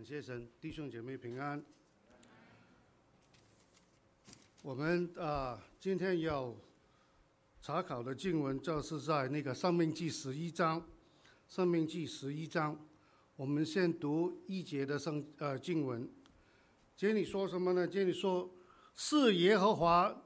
谢神，弟兄姐妹平安。我们今天要查考的经文就是在那个《申命记》11章，《申命记》11章。我们先读一节的经文。这里说什么呢？这里说是耶和华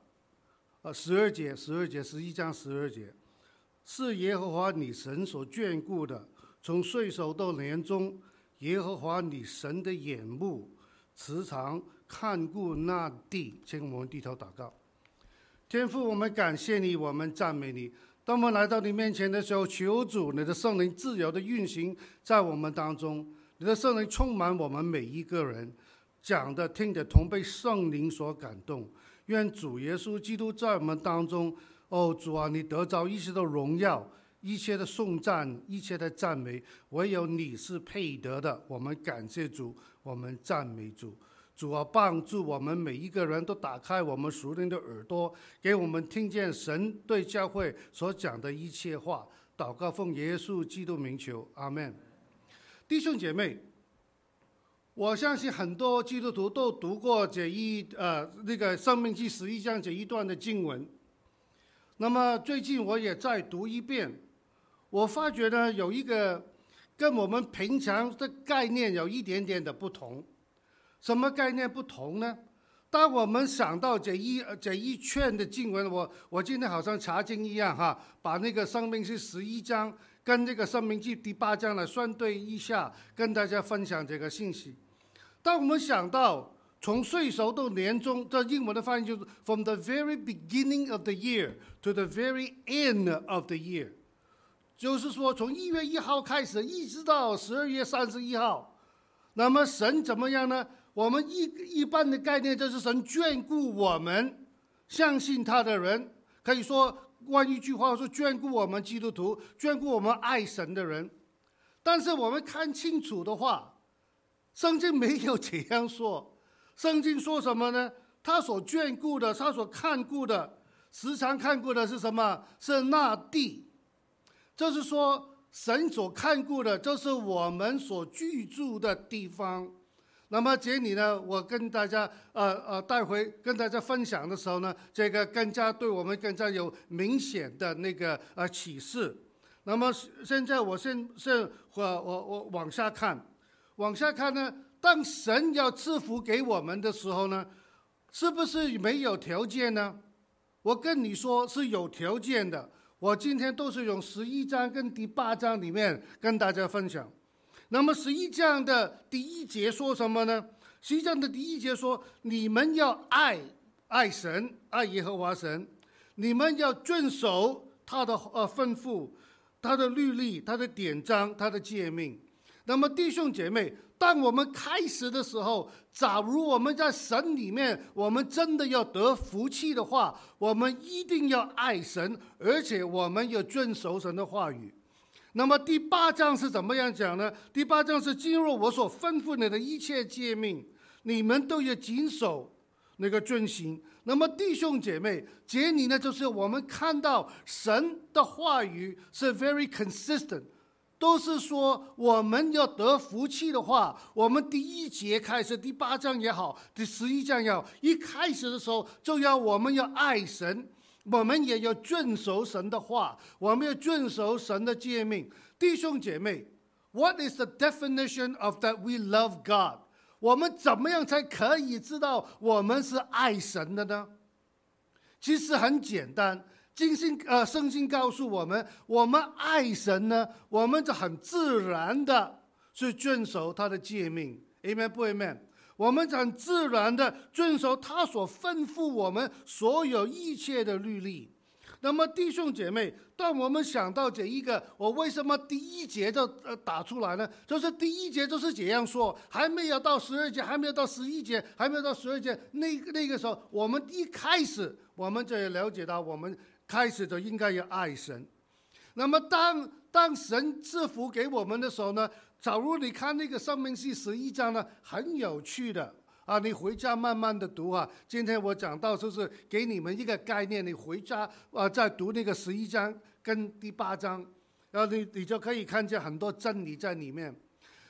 ，12节，11章12节，是耶和华你神所眷顾的，从岁首到年终。耶和华你神的眼目时常看顾那地。请我们低头祷告。天父，我们感谢你，我们赞美你。当我们来到你面前的时候，求主你的圣灵自由的运行在我们当中，你的圣灵充满我们每一个人，讲的听的同被圣灵所感动。愿主耶稣基督在我们当中，主啊，你得着一切的荣耀，一切的颂赞，一切的赞美，唯有你是配得的。我们感谢主，我们赞美主。主啊，帮助我们每一个人都打开我们属灵的耳朵，给我们听见神对教会所讲的一切话。祷告奉耶稣基督名求，阿们。弟兄姐妹，我相信很多基督徒都读过那个申命记11章这一段的经文。那么最近我也再读一遍，我发觉呢，有一个跟我们平常的概念有一点点的不同。什么概念不同呢？当我们想到这一卷的经文，我今天好像查经一样哈，把那个申命记11章跟这个申命记第8章来算对一下，跟大家分享这个信息。当我们想到从岁首到年终，这英文的翻译就是 from the very beginning of the year to the very end of the year， 就是说从1月1号开始一直到12月31号。那么神怎么样呢？我们一般的概念就是神眷顾我们相信他的人，可以说换一句话说，眷顾我们基督徒，眷顾我们爱神的人。但是我们看清楚的话，圣经没有这样说。圣经说什么呢？他所眷顾的，他所看顾的，时常看顾的是什么？是那地。就是说神所看顾的就是我们所居住的地方。那么这里呢，我跟大家待会跟大家分享的时候呢，这个更加对我们更加有明显的那个启示。那么现在我往下看呢，当神要赐福给我们的时候呢，是不是没有条件呢？我跟你说是有条件的。我今天都是用11章跟第8章里面跟大家分享。那么11章的第1节说什么呢？11章的第1节说，你们要爱神，爱耶和华神，你们要遵守他的吩咐，他的律例，他的典章，他的诫命。那么弟兄姐妹，当我们开始的时候，假如我们在神里面，我们真的要得福气的话，我们一定要爱神，而且我们要遵守神的话语。那么第8章是怎么样讲呢？第8章是进入我所吩咐你的一切诫命，你们都要谨守那个遵行。那么弟兄姐妹，这里呢，就是我们看到神的话语是 very consistent， 都是说我们要得福气的话，我们第1节开始，第8章也好，第11章也好，一开始的时候就要我们要爱神，我们也要遵守神的话，我们要遵守神的诫命。弟兄姐妹， What is the definition of that we love God？ 我们怎么样才可以知道我们是爱神的呢？其实很简单，圣经告诉我们，我们爱神呢，我们就很自然的去遵守他的诫命。 Amen 不 Amen？我们很自然的遵守他所吩咐我们所有一切的律例。那么弟兄姐妹，当我们想到这一个，我为什么第1节就打出来呢？就是第1节就是这样说，还没有到12节，还没有到11节，还没有到12节，那个时候，我们一开始我们就了解到，我们开始就应该要爱神。那么当神赐福给我们的时候呢，假如你看那个申命记11章呢，很有趣的你回家慢慢的读今天我讲到就是给你们一个概念，你回家再读那个11章跟第8章，然后你就可以看见很多真理在里面。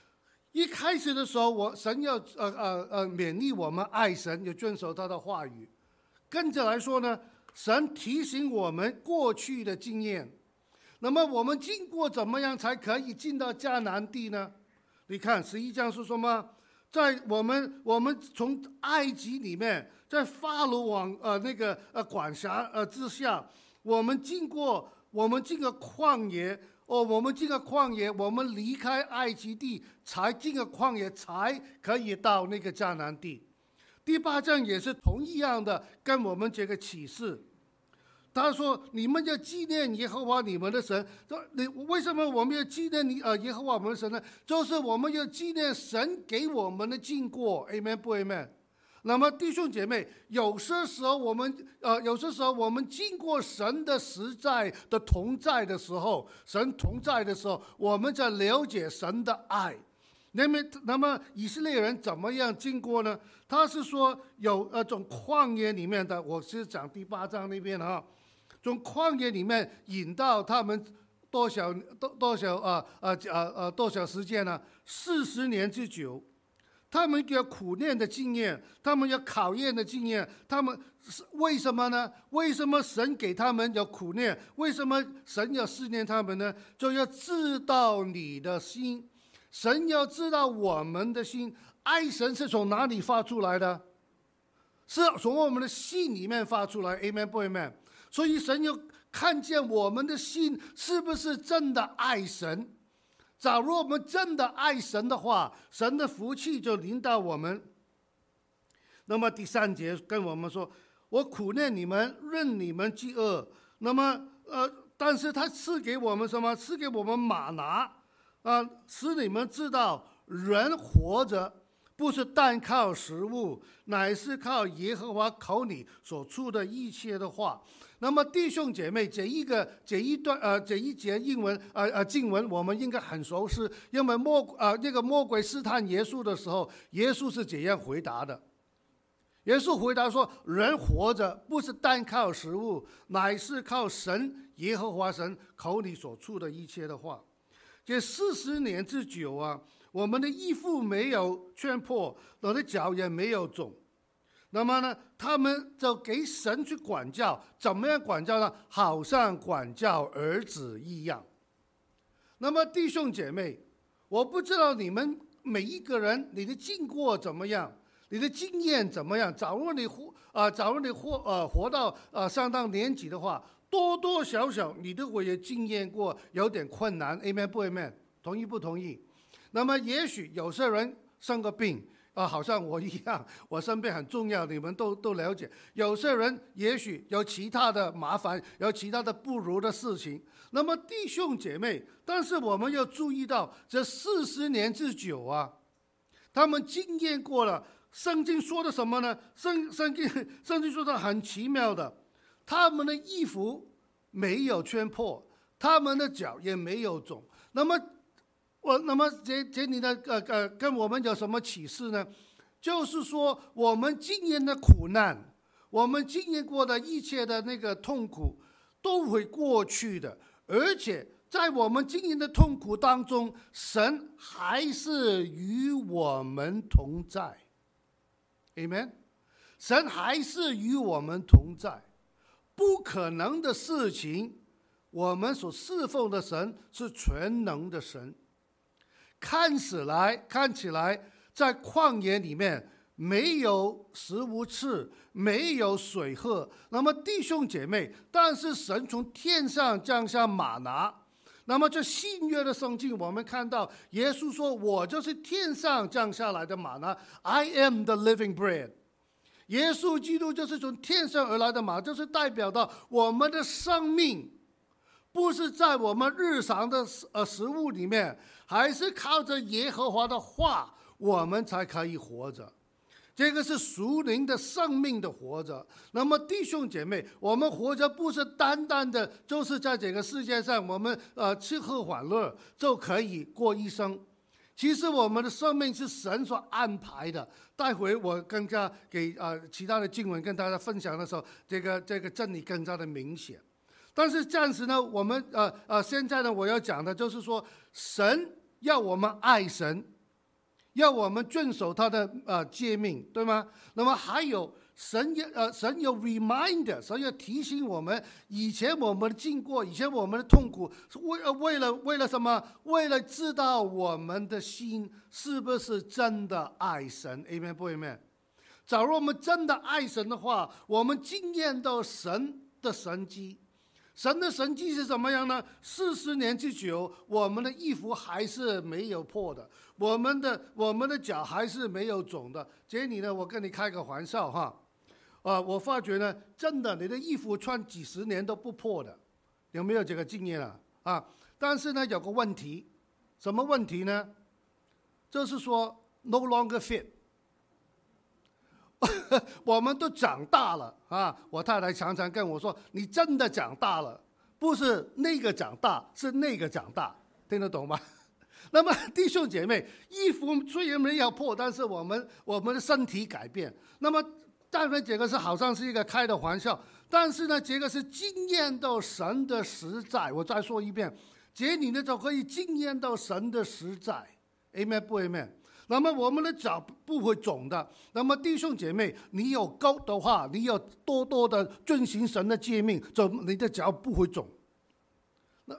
一开始的时候，神要勉励我们爱神，要遵守他的话语。跟着来说呢，神提醒我们过去的经验。那么我们经过怎么样才可以进到迦南地呢？你看11章说什么？在我们从埃及里面，在法老王管辖之下，我们经过旷野。我们进了旷野，我们离开埃及地，才进了旷野，才可以到那个迦南地。第8章也是同一样的，跟我们这个启示。他说：“你们要纪念耶和华你们的神。”你为什么我们要纪念耶和华我们的神呢？就是我们要纪念神给我们的经过。Amen 不 Amen？那么弟兄姐妹，有些时候我们经过神的实在的同在的时候，神同在的时候，我们在了解神的爱。那么以色列人怎么样经过呢？他是说有从旷野里面的，我是讲第8章那边啊，从旷野里面引到他们多少时间呢？40年之久。他们有苦练的经验，他们有考验的经验，他们为什么呢？为什么神给他们有苦练？为什么神要试炼他们呢？就要知道你的心，神要知道我们的心。爱神是从哪里发出来的？是从我们的心里面发出来。 Amen 不 Amen？ 所以神要看见我们的心是不是真的爱神。假如我们真的爱神的话，神的福气就临到我们。那么第3节跟我们说：“我苦练你们，任你们饥饿。”那么但是他赐给我们什么？赐给我们玛拿使你们知道人活着不是单靠食物，乃是靠耶和华口里所出的一切的话。那么弟兄姐妹，这一节经文我们应该很熟悉，因为魔鬼试探耶稣的时候，耶稣是怎样回答的？耶稣回答说：“人活着不是单靠食物，乃是靠神耶和华神口里所出的一切的话。”这40年之久啊，我们的衣服没有穿破，我的脚也没有肿。那么呢，他们就给神去管教，怎么样管教呢？好像管教儿子一样。那么弟兄姐妹，我不知道你们每一个人，你的经过怎么样，你的经验怎么样？假如你活到上当年纪的话，多多少少你都会有经验过，有点困难。 Amen 不 Amen？ 同意不同意？那么也许有些人生个病好像我一样，我生病很重要，你们都了解。有些人也许有其他的麻烦，有其他的不如的事情。那么弟兄姐妹，但是我们要注意到，这40年之久啊，他们经验过了。圣经说的什么呢？圣经说的很奇妙的，他们的衣服没有穿破，他们的脚也没有肿。那么这里的跟我们有什么启示呢？就是说，我们经验的苦难，我们经验过的一切的那个痛苦，都会过去的。而且在我们经验的痛苦当中，神还是与我们同在。Amen， 神还是与我们同在。不可能的事情，我们所侍奉的神是全能的神。看起来在旷野里面没有食物吃，没有水喝。那么弟兄姐妹，但是神从天上降下玛拿。那么这新约的圣经，我们看到耶稣说：“我就是天上降下来的玛拿 ，I am the living bread。”耶稣基督就是从天上而来的玛拿，就是代表到我们的生命不是在我们日常的食物里面，还是靠着耶和华的话，我们才可以活着。这个是属灵的生命的活着。那么弟兄姐妹，我们活着不是单单的就是在这个世界上我们吃喝玩乐就可以过一生。其实我们的生命是神所安排的。待会我更加给其他的经文跟大家分享的时候，这个真理更加的明显。但是暂时呢，我们现在呢，我要讲的就是说，神要我们爱神， 要我们遵守他的诫命，对吗？那么还有神有 reminder， 神要提醒我们，以前我们的经过，以前我们的痛苦，为了什么？为了知道我们的心是不是真的爱神 ，amen 不 amen？ 假如我们真的爱神的话，我们经验到神的神迹。神的神迹是怎么样呢？40年之久，我们的衣服还是没有破的，我们的脚还是没有肿的。杰尼呢，我跟你开个玩笑哈，我发觉呢，真的你的衣服穿几十年都不破的，有没有这个经验啊？但是呢，有个问题，什么问题呢？就是说 no longer fit。我们都长大了啊！我太太常常跟我说：“你真的长大了，不是那个长大，是那个长大。”听得懂吗？那么弟兄姐妹，衣服虽然没有破，但是我们的身体改变。那么当然这个是好像是一个开的玩笑，但是呢，这个是经验到神的实在。我再说一遍，你呢就可以经验到神的实在。Amen 不 Amen？那么我们的脚不会肿的。那么弟兄姐妹，你有高的话，你要多多的遵行神的诫命，你的脚不会肿。那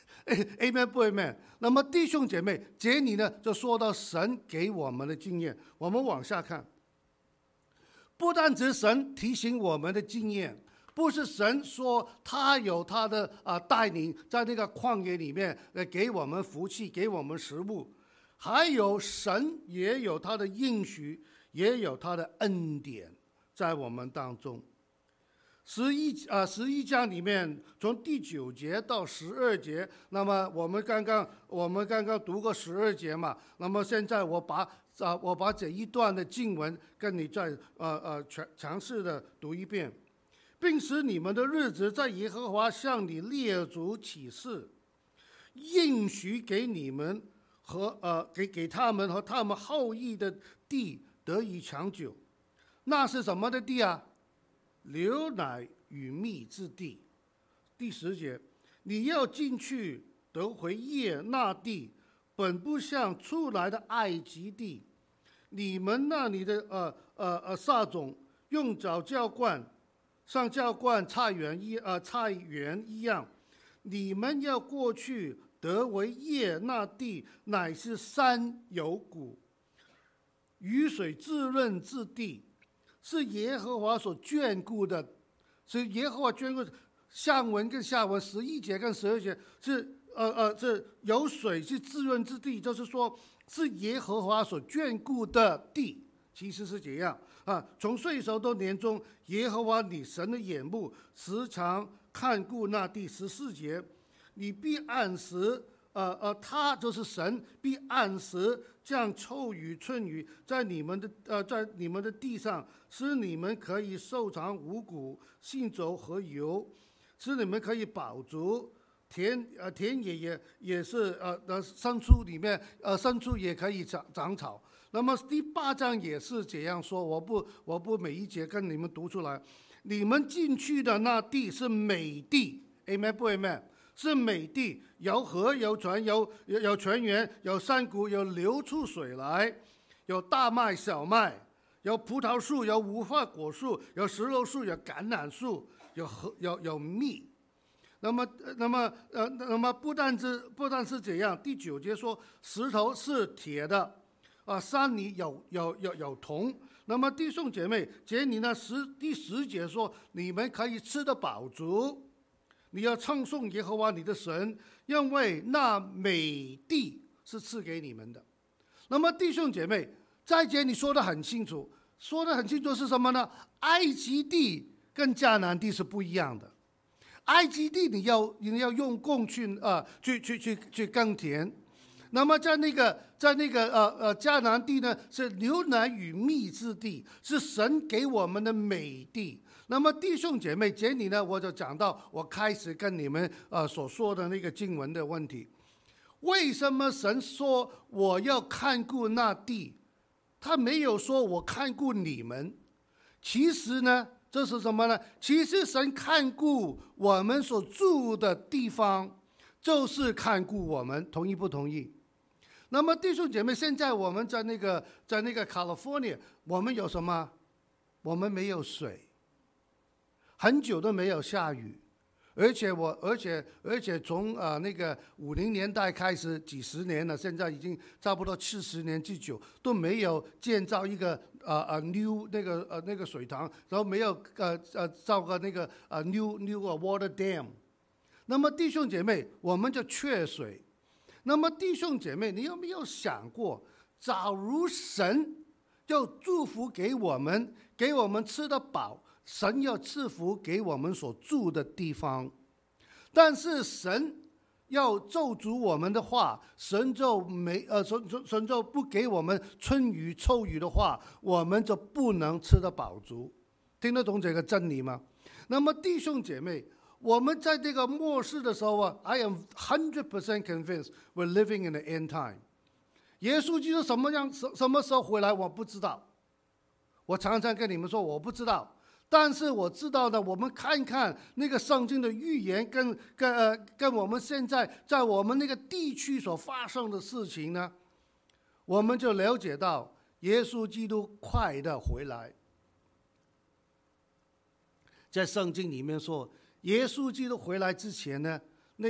Amen 不 Amen？ 那么弟兄姐妹，这里呢就说到神给我们的经验。我们往下看，不但只神提醒我们的经验，不是神说他有他的带领，在那个旷野里面给我们福气，给我们食物。还有神也有他的应许，也有他的恩典在我们当中。11章里面从第9节到12节，那么我们刚刚读过12节嘛，那么现在我把这一段的经文跟你再尝试的读一遍，并使你们的日子在耶和华向你列祖起誓，应许给你们和给他们和他们后裔的地得以长久。那是什么的地啊？流奶与蜜之地。第10节，你要进去得回业那地，本不像出来的埃及地。你们那里的撒种用脚浇灌，像浇灌菜园一样。你们要过去得为业那地，乃是山有谷，雨水滋润之地，是耶和华所眷顾的。是耶和华眷顾。上文跟下文11节跟12节是有水是滋润之地，就是说是耶和华所眷顾的地。其实是这样从岁首到年终，耶和华你神的眼目时常看顾那地。14节，你必按时他就是神，必按时降秋雨春雨在你们的地上，使你们可以收藏五谷、新酒和油，使你们可以饱足。田野也是牲畜里面牲畜也可以长草。那么第8章也是这样说，我不每一节跟你们读出来。你们进去的那地是美地 ，amen 不 amen？ 是美地，有河有泉有泉源，有山谷，有流出水来，有大麦小麦，有葡萄树，有无花果树，有石榴树，有橄榄树，有蜜。那么不但是这样，第9节说石头是铁的山里有铜。那么弟兄姐妹，这里呢第10节说你们可以吃得饱足。你要称颂耶和华你的神，因为那美地是赐给你们的。那么弟兄姐妹，在这里说得很清楚是什么呢？埃及地跟迦南地是不一样的。埃及地你要用弓去耕田，那么在那个迦南地呢，是牛奶与蜜之地，是神给我们的美地。那么弟兄姐妹，这里呢我就讲到我开始跟你们所说的那个经文的问题。为什么神说我要看顾那地？他没有说我看顾你们。其实呢，这是什么呢？其实神看顾我们所住的地方，就是看顾我们，同意不同意？ 那么弟兄姐妹，现在我们在那个 California， 我们有什么？我们没有水，很久都没有下雨，而且从那个50年代开始，几十年了，现在已经差不多70年之久，都没有建造一个new 那个水塘，然后没有造个那个new water dam。那么弟兄姐妹，我们就缺水。那么弟兄姐妹，你有没有想过，假如神要祝福给我们吃得饱，神要赐福给我们所住的地方，但是神要咒诅我们的话，神就不给我们春雨秋雨的话，我们就不能吃得饱足。听得懂这个真理吗？那么弟兄姐妹，我们在这个末世的时候，I am 100% convinced we're living in the end time。耶稣基督什么时候回来，我不知道。我常常跟你们说，我不知道。但是我知道呢，我们看看那个圣经的预言跟我们现在在我们那个地区所发生的事情呢，我们就了解到耶稣基督快的回来。在圣经里面说，耶稣基督回来之前呢，那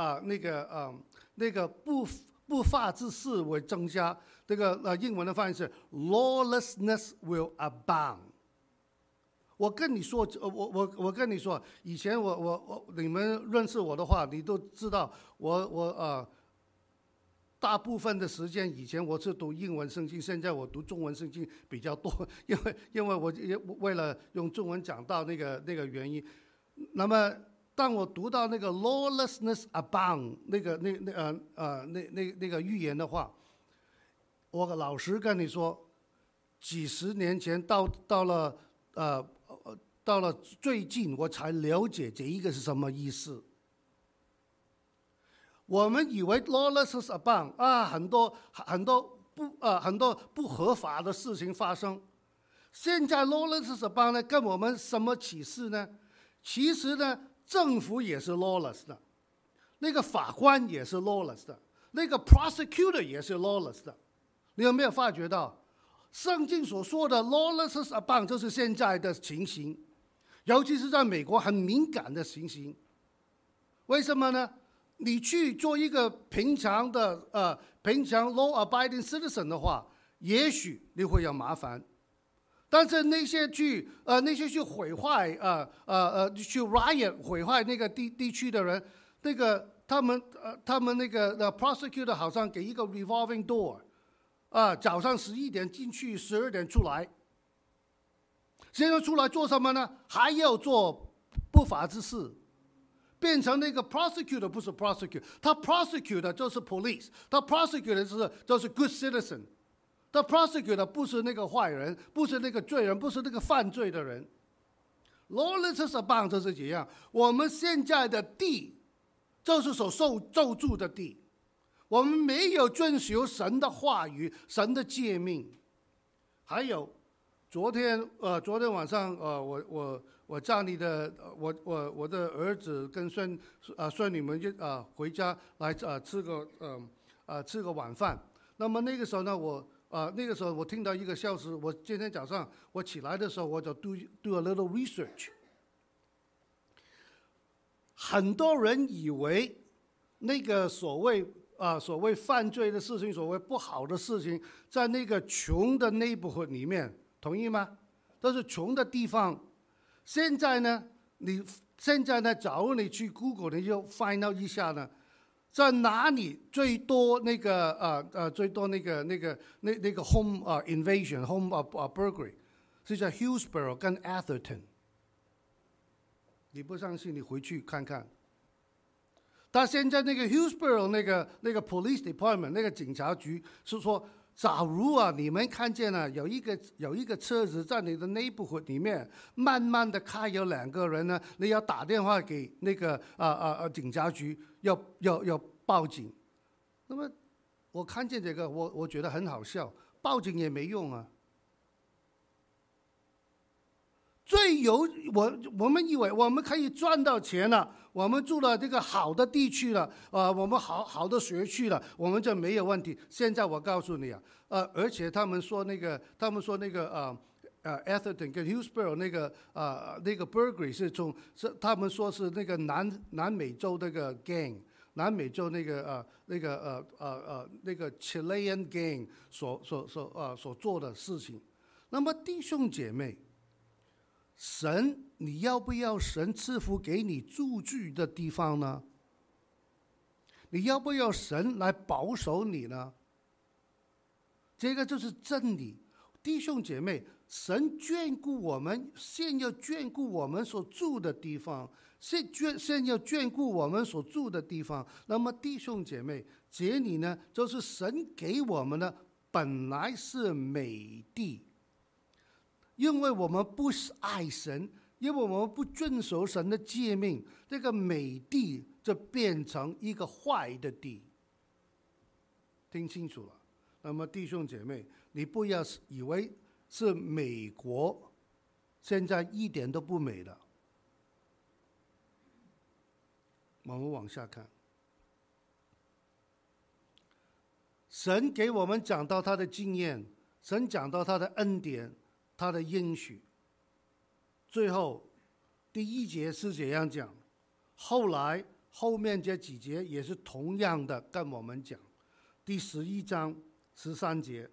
个不法之事会增加，这个英文的翻译是 lawlessness will abound。我跟你说，我跟你说，以前你们认识我的话，你都知道我大部分的时间以前我是读英文圣经，现在我读中文圣经比较多，因为我为了用中文讲到那个原因。那么当我读到那个 lawlessness abound 那个预言的话，我老实跟你说，几十年前到了最近，我才了解这一个是什么意思。我们以为 lawlessness abound 很多不合法的事情发生。现在 lawlessness abound 呢，跟我们什么启示呢？其实呢，政府也是 lawless 的，那个法官也是 lawless 的，那个 prosecutor 也是 lawless 的。你有没有发觉到，圣经所说的 lawlessness abound 就是现在的情形，尤其是在美国很敏感的情形。为什么呢？你去做一个平常 law abiding citizen 的话，也许你会有麻烦。但是那些去毁坏去 riot 毁坏那个地区的人，那个他们那个prosecutor 好像给一个 revolving door，早上11点进去，12点出来。现在出来做什么呢？还要做不法之事，变成那个 prosecutor 不是 prosecutor， 他 prosecutor 就是 police， 他 prosecutor 就是 good citizen。The prosecutor 不是那个坏人，不是那个罪人，不是那个犯罪的人。Lawlessness abound 就是这样。我们现在的地就是所受咒诅的地，我们没有遵守神的话语、神的诫命。还有，昨天晚上我家里的我的儿子跟孙女们回家来吃个晚饭。那么那个时候呢，那个时候我听到一个消息，我今天早上我起来的时候，我就 do a little research。很多人以为那个所谓犯罪的事情，所谓不好的事情，在那个穷的 neighborhood 里面，同意吗？都是穷的地方。现在呢，假如你去 Google， 你就 find out 一下呢。在哪里最多那个home invasion home burglary 是在 Hillsborough 跟 Atherton。你不相信，你回去看看。但现在那个 Hillsborough 那个 police department 那个警察局是说，假如你们看见了有一个车子在你的 neighborhood 里面慢慢的开，有2个人呢，你要打电话给那个警察局，要报警。那么我看见这个，我觉得很好笑，报警也没用啊。 我们以为我们可以赚到钱了，我们住了这个好的地区了，我们好的学区了，我们就没有问题。现在我告诉你啊，而且他们说那个Atherton 跟 Hillsborough 那个 Berkeley 是他们说是那个南美洲那个 gang， 南美洲那个Chilean gang 所做的事情。那么弟兄姐妹，神，你要不要神赐福给你住居的地方呢？你要不要神来保守你呢？这个就是真理。弟兄姐妹，神眷顾我们，先要眷顾我们所住的地方，先要眷顾我们所住的地方。那么弟兄姐妹，这里呢，就是神给我们的本来是美地，因为我们不是爱神，因为我们不遵守神的诫命，这个美地就变成一个坏的地。听清楚了。那么弟兄姐妹，你不要以为是美国现在一点都不美了。我们往下看，神给我们讲到他的经验，神讲到他的恩典，他的应许。最后第1节是这样讲，后面这几节也是同样的跟我们讲。第11章13节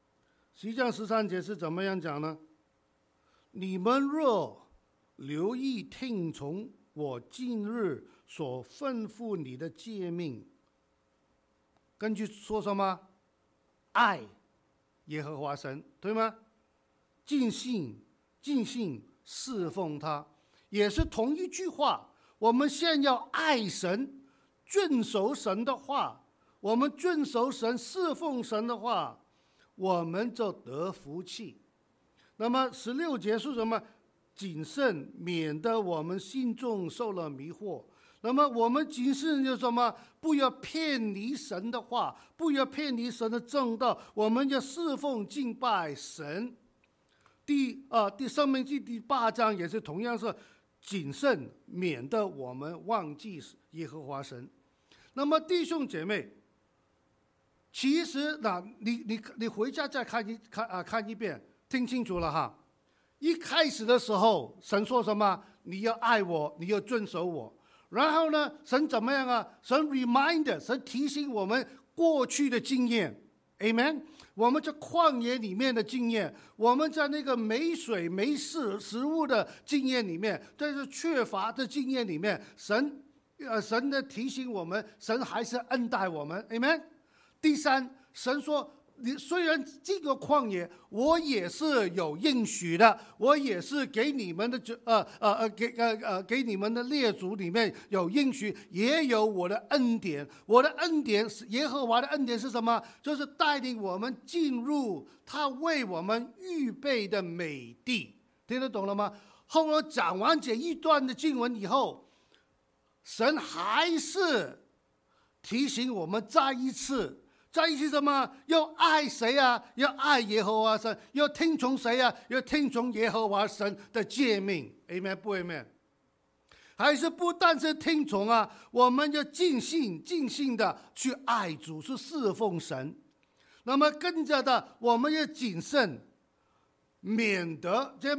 ，11章13节是怎么样讲呢？你们若留意听从我今日所吩咐你的诫命，根据说什么？爱耶和华神，对吗？尽心侍奉他，也是同一句话。我们先要爱神，遵守神的话，我们遵守神，侍奉神的话，我们就得福气。那么16节是什么？谨慎，免得我们心中受了迷惑。那么我们谨慎就是什么？不要偏离神的话，不要偏离神的正道，我们要侍奉敬拜神。申命记第8章也是同样是谨慎，免得我们忘记耶和华神。那么弟兄姐妹，其实你回家再看一遍，听清楚了哈。一开始的时候，神说什么？你要爱我，你要遵守我。然后呢，神怎么样啊？神 reminder， 神提醒我们过去的经验 ，amen。我们在旷野里面的经验，我们在那个没水没食物的经验里面，在这缺乏的经验里面，神的提醒我们，神还是恩待我们 ，amen。第三，神说，你虽然这个旷野，我也是有应许的，我也是给你们的给你们的列祖里面有应许，也有我的恩典。我的恩典是耶和华的恩典是什么？就是带领我们进入他为我们预备的美地。听得懂了吗？后来讲完这一段的经文以后，神还是提醒我们再一次什么？要爱谁啊？要爱耶和华神。要听从谁啊？要听从耶和华神的诫命。Amen 不 Amen？ 还是不但是听从啊，我们要尽心的去爱主，去侍奉神。那么跟着的，我们要谨慎，免得这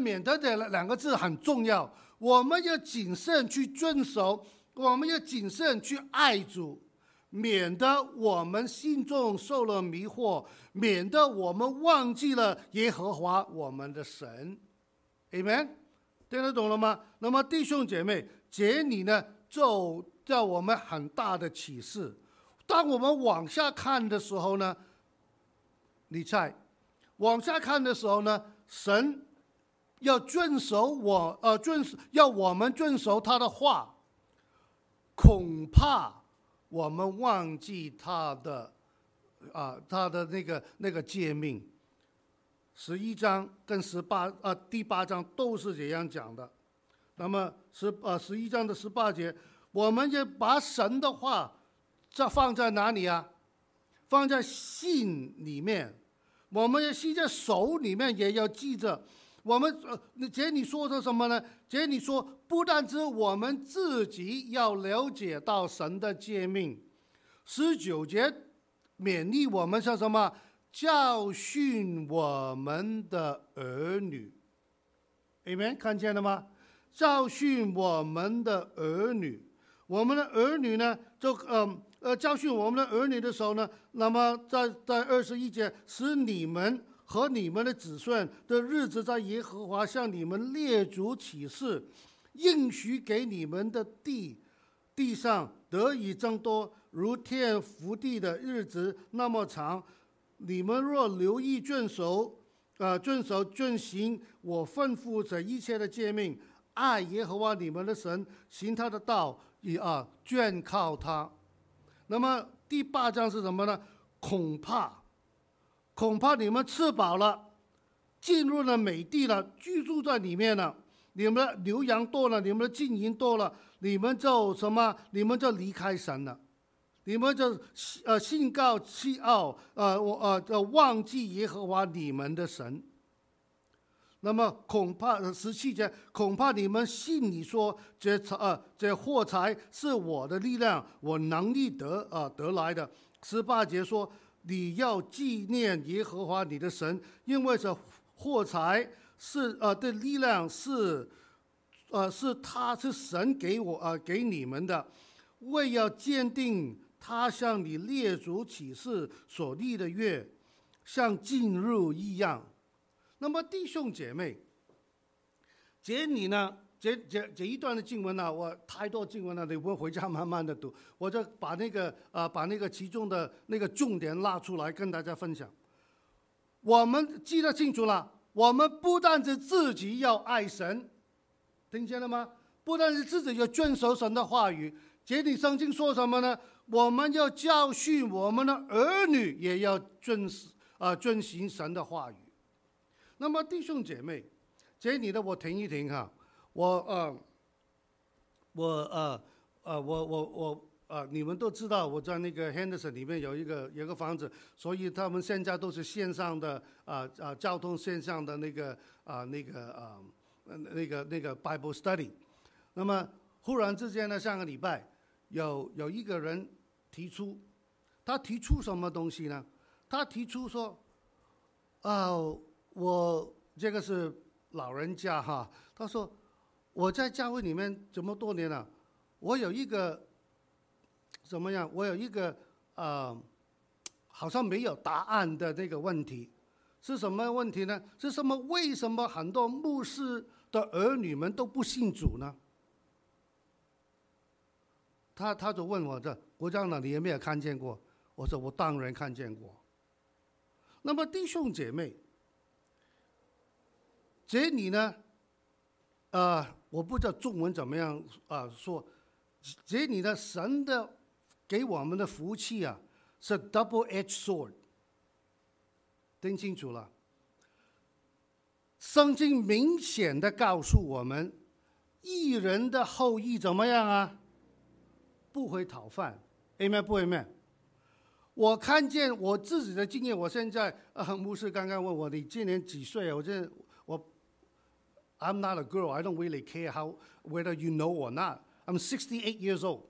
2个字很重要。我们要谨慎去遵守，我们要谨慎去爱主。免得我们心中受了迷惑，免得我们忘记了耶和华我们的神。 Amen， 听得懂了吗？那么弟兄姐妹，这里呢就叫我们很大的启示。当我们往下看的时候呢，你猜往下看的时候呢，神要要我们遵守他的话，恐怕我们忘记他的那个诫命。11章跟第8章都是这样讲的。那么11章的18节，我们就把神的话放在哪里啊？放在心里面，我们要记在手里面，也要记着。 我们这里说的什么呢？这里说不但是我们自己要了解到神的诫命，19节勉励我们是什么？教训我们的儿女。Amen， 看见了吗？教训我们的儿女。我们的儿女呢，就教训我们的儿女的时候呢，那么在21节，使你们和你们的子孙的日子在耶和华向你们列祖起誓，应许给你们的地上得以增多，如天覆地的日子那么长。你们若留意遵守遵行我吩咐这一切的诫命，爱耶和华你们的神，行他的道，眷靠他。那么第8章是什么呢？恐怕你们吃饱了，进入了美地了，居住在里面了，你们的牛羊多了，你们的金银多了，你们就离开神了，你们就心高气傲，忘记耶和华你们的神。那么恐怕17节，恐怕你们心里说，这货财是我的力量，我能力得来的。18节说，你要纪念耶和华你的神，因为这货财的力量是神给你们的，为要坚定他向你列祖起誓所立的约，像今日一样。那么弟兄姐妹，这一段的经文呢，我太多经文了，你们回家慢慢的读，我就把那个其中的那个重点拉出来跟大家分享。我们记得清楚了，我们不但是自己要爱神，听见了吗？不但是自己要遵守神的话语，这里圣经说什么呢？我们要教训我们的儿女，也要遵行神的话语。那么弟兄姐妹，这里的我停一停哈，你们都知道我在那个 Henderson 里面有一个房子，所以他们现在都是线上的交通线上的那个 Bible Study。那么忽然之间呢，上个礼拜有一个人他提出什么东西呢？他提出说，我这个是老人家哈，他说我在教会里面这么多年了，我有一个怎么样？我有一个好像没有答案的那个问题，是什么问题呢？是什么？为什么很多牧师的儿女们都不信主呢？他就问我这国长呢，你有没有看见过？我说我当然看见过。那么弟兄姐妹，这里呢，我不知道中文怎么样说，这里呢，神的给我们的福气是 double-edged sword， 听清楚了。圣经明显的告诉我们，义人的后裔怎么样不会讨饭。 Amen 不 Amen？ 我看见我自己的经验，我现在牧师刚刚问我你今年几岁？I'm not a girl. I don't really care whether you know or not. I'm 68 years old.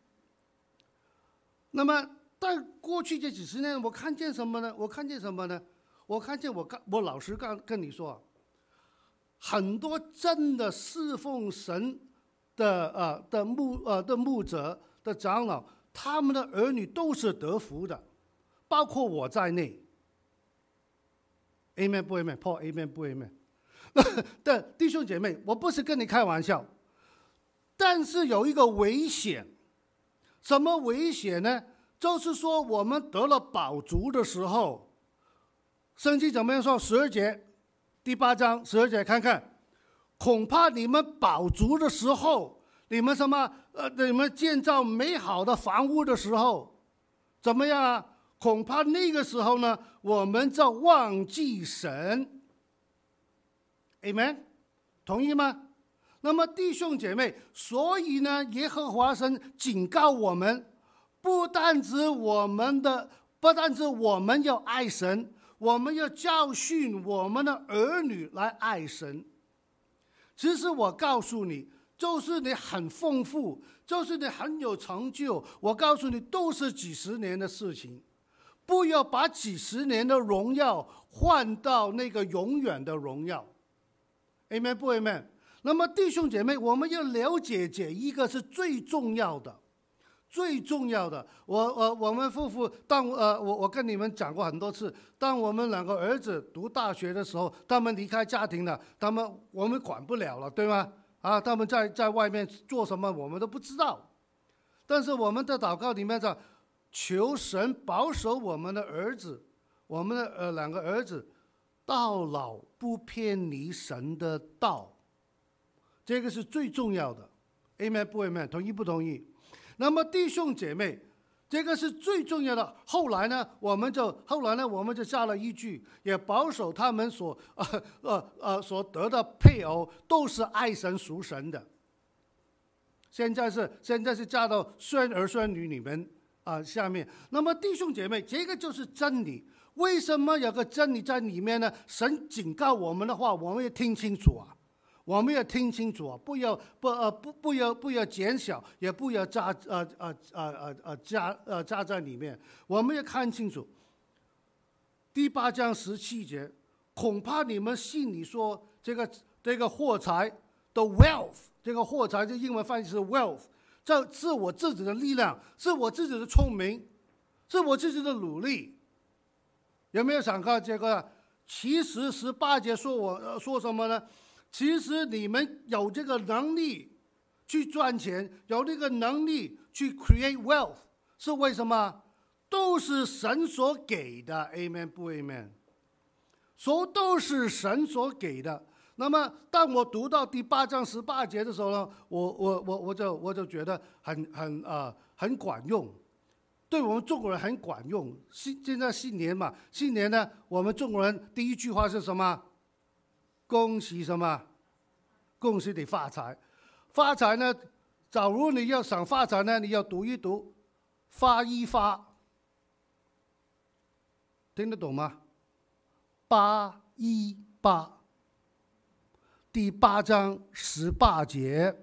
那么在过去这几十年，我看见什么呢？我看见我老实跟你说，很多真的侍奉神的牧者的长老，他们的儿女都是得福的，包括我在内。Amen 不 Amen？ Paul Amen 不 Amen？ 的弟兄姐妹，我不是跟你开玩笑，但是有一个危险。什么危险呢？就是说我们得了饱足的时候，圣经怎么样说？12节，第8章12节，看看，恐怕你们饱足的时候，你们建造美好的房屋的时候，怎么样恐怕那个时候呢，我们就忘记神。Amen， 同意吗？那么弟兄姐妹，所以呢，耶和华神警告我们，不单止我们要爱神， 我们要教训我们的儿女来爱神。其实我告诉你，就是你很丰富，就是你很有成就，我告诉你，都是几十年的事情。不要把几十年的荣耀换到那个永远的荣耀。 Amen 不 Amen？ 那么弟兄姐妹，我们要了解这一个是最重要的，最重要的。我们夫妇我跟你们讲过很多次，当我们两个儿子读大学的时候，他们离开家庭了，我们管不了了，对吗？他们在外面做什么我们都不知道。但是我们的祷告里面讲，求神保守我们的儿子，我们的两个儿子到老不偏离神的道，这个是最重要的。 Amen 不 Amen？ 同意不同意？那么弟兄姐妹，这个是最重要的。后来呢，我们就加了一句，也保守他们所得的配偶都是爱神属神的。现在是加到孙儿孙女里面下面。那么弟兄姐妹，这个就是真理。为什么有个真理在里面呢？神警告我们的话，我们要听清楚啊！我们要听清楚啊！不要减小，也不要加在里面。我们要看清楚。第8章17节，恐怕你们心里说这个货财的 wealth， 这个货财的英文翻译是 wealth， 这是我自己的力量，是我自己的聪明，是我自己的努力。有没有想到这个？其实18节说什么呢？其实你们有这个能力去赚钱，有这个能力去 create wealth， 是为什么？都是神所给的。 Amen 不 Amen？ 都是神所给的。那么当我读到第8章18节的时候呢，我就觉得很管用，对我们中国人很管用。现在新年嘛，新年呢，我们中国人第一句话是什么？恭喜什么？恭喜你发财。发财呢，假如你要想发财呢，你要读一读发一发，听得懂吗？818，第8章18节。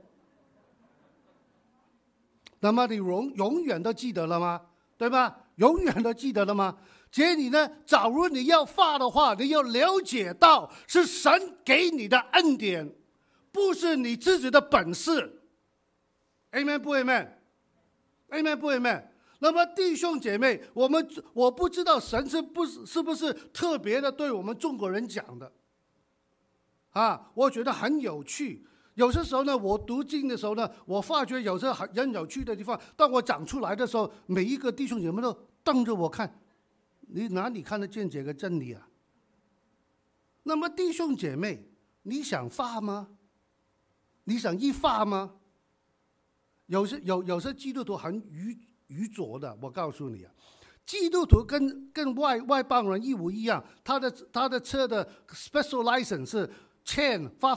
那么你永远都记得了吗？对吧？永远都记得了吗？这里呢，假如你要发的话，你要了解到是神给你的恩典，不是你自己的本事。 Amen 不 Amen？ Amen 不 Amen？ 那么弟兄姐妹，我不知道神是不是特别的对我们中国人讲的我觉得很有趣。有些时候呢，我读经的时候呢，我发觉有些很有趣的地方，当我讲出来的时候，每一个弟兄姐妹都瞪着我看，你哪里看得见这个真理啊？那么弟兄姐妹，你想发吗？你想一发吗？有些基督徒很愚拙的，我告诉你基督徒跟外邦人一模一样，他的车的 special license 是欠发，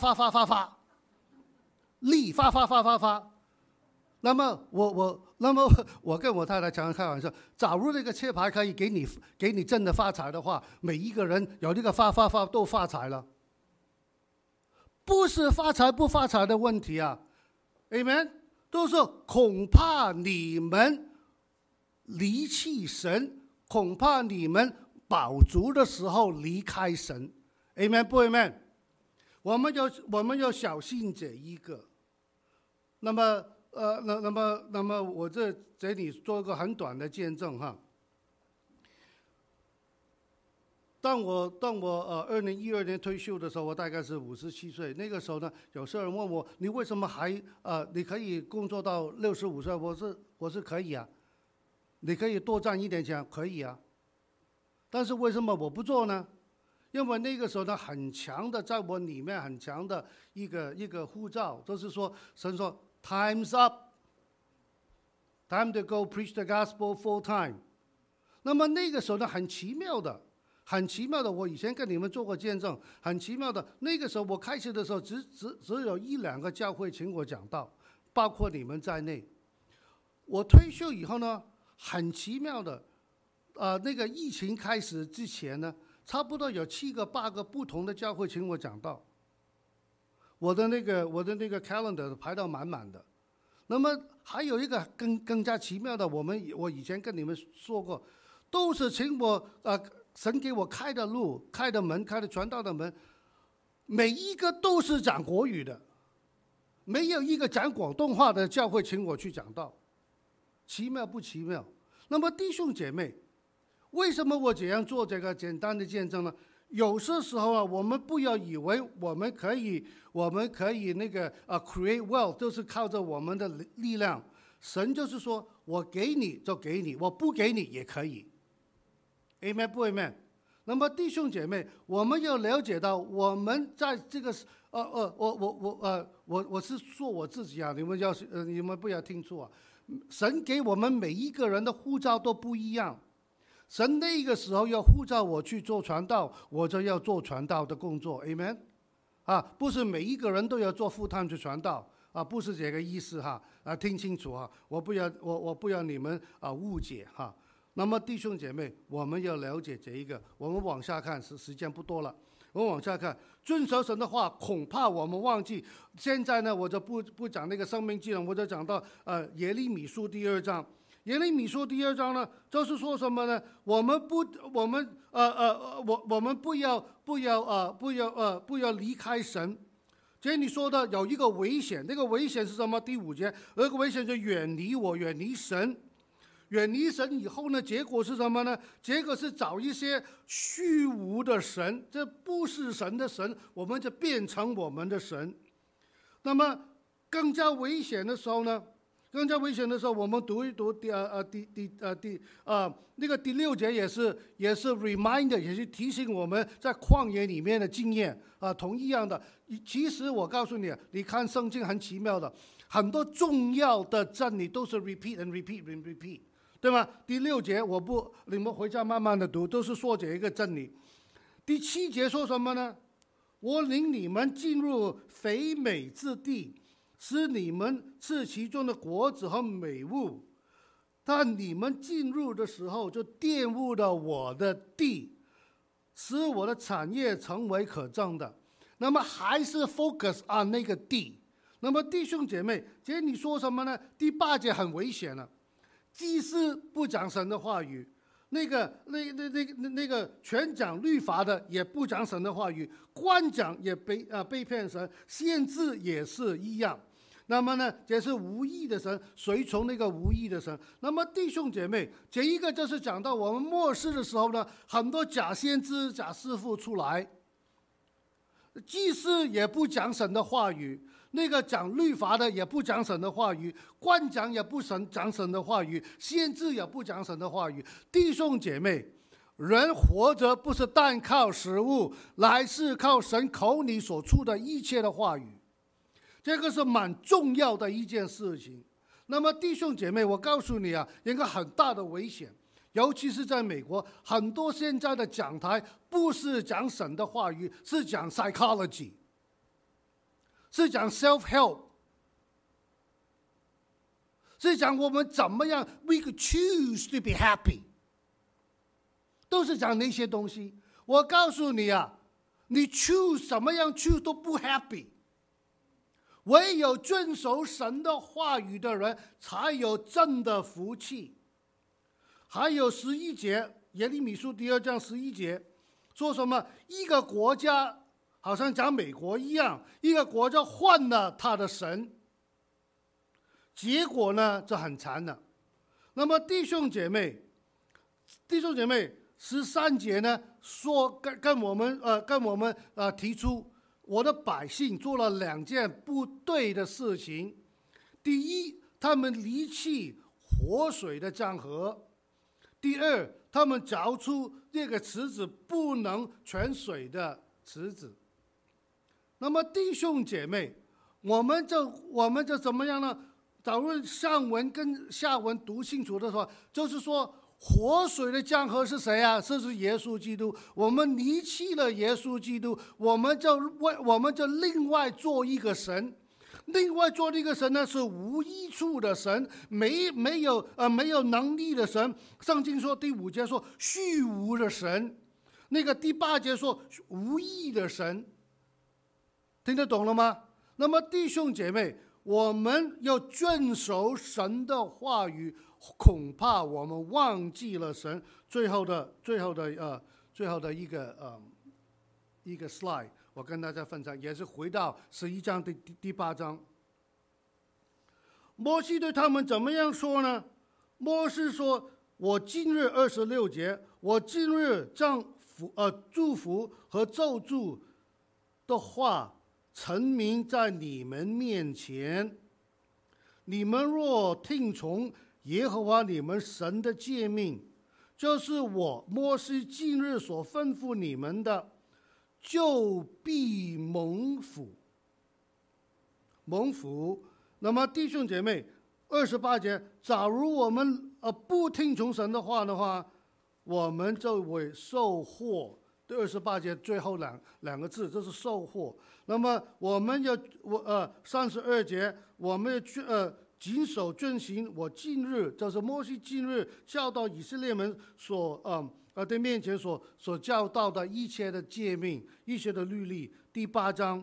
力发。那么我跟我太太常常开玩笑，假如那个车牌可以给你真的发财的话，每一个人有这个发都发财了。不是发财不发财的问题Amen？ 都是恐怕你们离弃神，恐怕你们饱足的时候离开神。 Amen 不 Amen？ 我们要小心这一个。那么我这里做一个很短的见证当我2012年退休的时候，我大概是57岁。那个时候呢，有些人问我，你为什么你可以工作到65岁？我是可以你可以多赚一点钱，可以但是为什么我不做呢？因为那个时候呢，很强的在我里面很强的一个呼召，就是说神说 Time's up, time to go preach the gospel full time。 那么那个时候呢，很奇妙的，我以前跟你们做过见证，很奇妙的。那个时候我开始的时候，只有1-2个教会请我讲道，包括你们在内。我退休以后呢，很奇妙的，那个疫情开始之前呢， 差不多有7个8个不同的教会请我讲道，我的那个 calendar 排到满满的。那么还有一个更加奇妙的，我以前跟你们说过，都是请我神给我开的路、开的门、开的传道的门，每一个都是讲国语的，没有一个讲广东话的教会请我去讲道，奇妙不奇妙？那么弟兄姐妹，为什么我这样做这个简单的见证呢？有些时候我们不要以为我们可以那个create wealth 都是靠着我们的力量。神就是说，我给你就给你，我不给你也可以。Amen 不 Amen？ 那么弟兄姐妹，我们要了解到，我们在这个我是说我自己啊，你们不要听错啊。神给我们每一个人的呼召都不一样。神那个时候要呼召我去做传道，我就要做传道的工作 ，Amen， 不是每一个人都要做full time去传道不是这个意思听清楚我不要你们误解那么弟兄姐妹，我们要了解这一个，我们往下看，时间不多了，我们往下看，遵守神的话，恐怕我们忘记。现在呢，我就不讲那个生命记了，我就讲到耶利米书第2章。耶利米书第2章呢，就是说什么呢？我们不要离开神。这里说的有一个危险，那个危险是什么？第5节，有一个危险就远离我，远离神。远离神以后呢，结果是什么呢？结果是找一些虚无的神，这不是神的神，我们就变成我们的神。那么更加危险的时候呢？我们读一读那个第6节也是 reminder， 也是提醒我们在旷野里面的经验同一样的。其实我告诉你，你看圣经很奇妙的，很多重要的真理都是 repeat and repeat and repeat， 对吗？第6节你们回家慢慢的读，都是说这一个真理。第7节说什么呢？我领你们进入肥美之地，使你们吃其中的果子和美物，但你们进入的时候就玷污了我的地，使我的产业成为可憎的。那么还是 focus on 那个地。那么弟兄姐妹，这你说什么呢？第8节很危险了，祭司不讲神的话语，那个全讲律法的也不讲神的话语，官讲也背骗神，先知也是一样。那么呢，这是无义的神，随从那个无义的神。那么弟兄姐妹，这一个就是讲到我们末世的时候呢，很多假先知、假师傅出来，祭司也不讲神的话语，那个讲律法的也不讲神的话语，官讲也不讲神的话语，先知也不讲神的话语。弟兄姐妹，人活着不是单靠食物，乃是靠神口里所出的一切的话语。这个是蛮重要的一件事情。那么弟兄姐妹，我告诉你一个很大的危险，尤其是在美国，很多现在的讲台不是讲神的话语，是讲 psychology， 是讲 self-help， 是讲我们怎么样 we could choose to be happy， 都是讲那些东西。我告诉你你 choose 怎么样 choose 都不 happy。唯有遵守神的话语的人才有真的福气。还有11节，耶利米书第2章11节说什么？一个国家好像讲美国一样，一个国家换了他的神，结果呢这很惨了。那么弟兄姐妹13节呢说跟我们提出，我的百姓做了2件不对的事情。第一，他们离弃活水的江河；第二，他们凿出这个池子不能泉水的池子。那么弟兄姐妹，我们就怎么样呢？假如上文跟下文读清楚的话，就是说活水的江河是谁这是耶稣基督。我们离弃了耶稣基督，我们就另外做一个神。另外做一个神呢，是无益处的神，没有能力的神。圣经说第5节说虚无的神， 那个第8节说无义的神，听得懂了吗？那么弟兄姐妹，我们要遵守神的话语，恐怕我们忘记了神。最后的一个 slide， 我跟大家分享，也是回到11章第8章。摩西对他们怎么样说呢？摩西说：“我今日26节，我今日将祝福和咒诅的话陈明在你们面前。你们若听从耶和华你们神的诫命，就是我摩西今日所吩咐你们的，就必蒙福。蒙福。那么弟兄姐妹，28节，假如我们不听从神的话，我们就会受祸。第28节最后两个字，这是受祸。那么我们要32节，我们要谨守遵行我今日，就是摩西今日教导以色列人在面前所教导的一切的诫命、一切的律例。第8章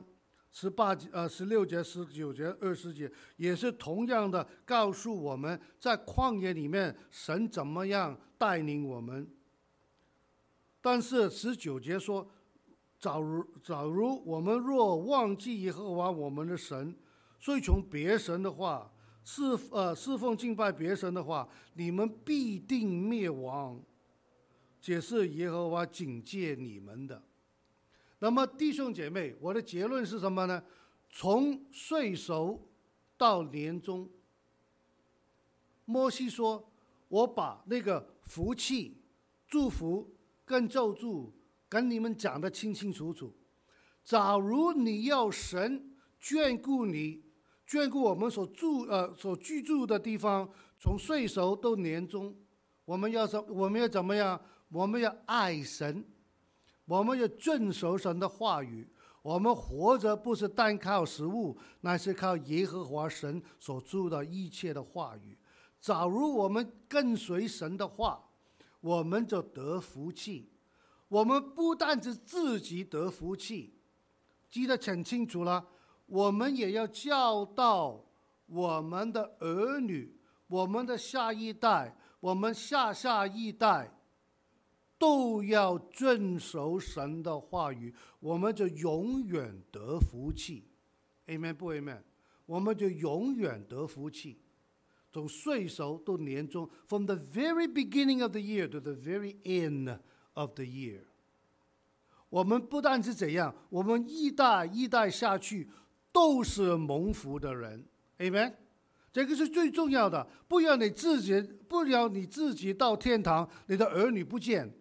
16节、19节、20节也是同样的告诉我们，在旷野里面神怎么样带领我们。但是19节说，假如我们若忘记耶和华我们的神，随从别神的话，侍奉敬拜别神的话，你们必定灭亡。这是耶和华警戒你们的。那么弟兄姐妹，我的结论是什么呢？从岁首到年终，摩西说：“我把那个福气、祝福跟咒诅跟你们讲得清清楚楚。假如你要神眷顾你，眷顾我们所居住的地方，从岁首到年终，我们要怎么样？我们要爱神。”我们要遵守神的话语，我们活着不是单靠食物，乃是靠耶和华神所做的一切的话语。假如我们跟随神的话，我们就得福气。我们不但是自己得福气，记得很清楚了，我们也要教导我们的儿女、我们的下一代、我们下一代，都要遵守神的话语，我们就永远得福气。 Amen 不 Amen？ 我们就永远得福气。从岁首到年终， from the very beginning of the year to the very end of the year， 我们不但是这样，我们一代下去都是蒙福的人。 Amen， 这个是最重要的。不要你自己到天堂，你的儿女不见，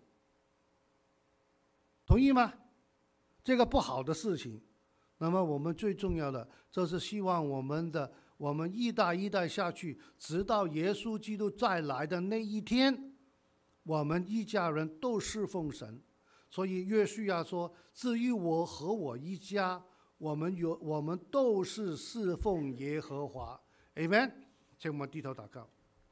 同意吗？这个不好的事情。那么我们最重要的就是希望我们一代下去，直到耶稣基督再来的那一天，我们一家人都侍奉神。所以约书亚说：“至于我和我一家，我们都是侍奉耶和华。” Amen。请我们低头祷告。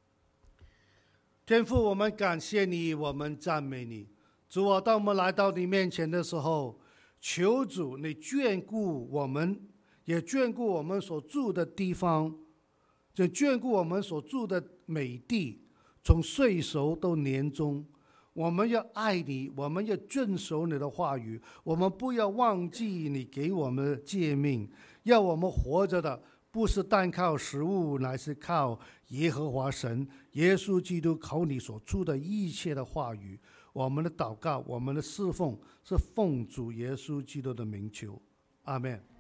天父，我们感谢你，我们赞美你。主啊，当我们来到你面前的时候，求主你眷顾我们，也眷顾我们所住的地方，就眷顾我们所住的美地，从岁首到年终。我们要爱你，我们要遵守你的话语，我们不要忘记你给我们的诫命。要我们活着的不是单靠食物，乃是靠耶和华神耶稣基督口里所出的一切的话语。我们的祷告，我们的侍奉是奉主耶稣基督的名求，阿们。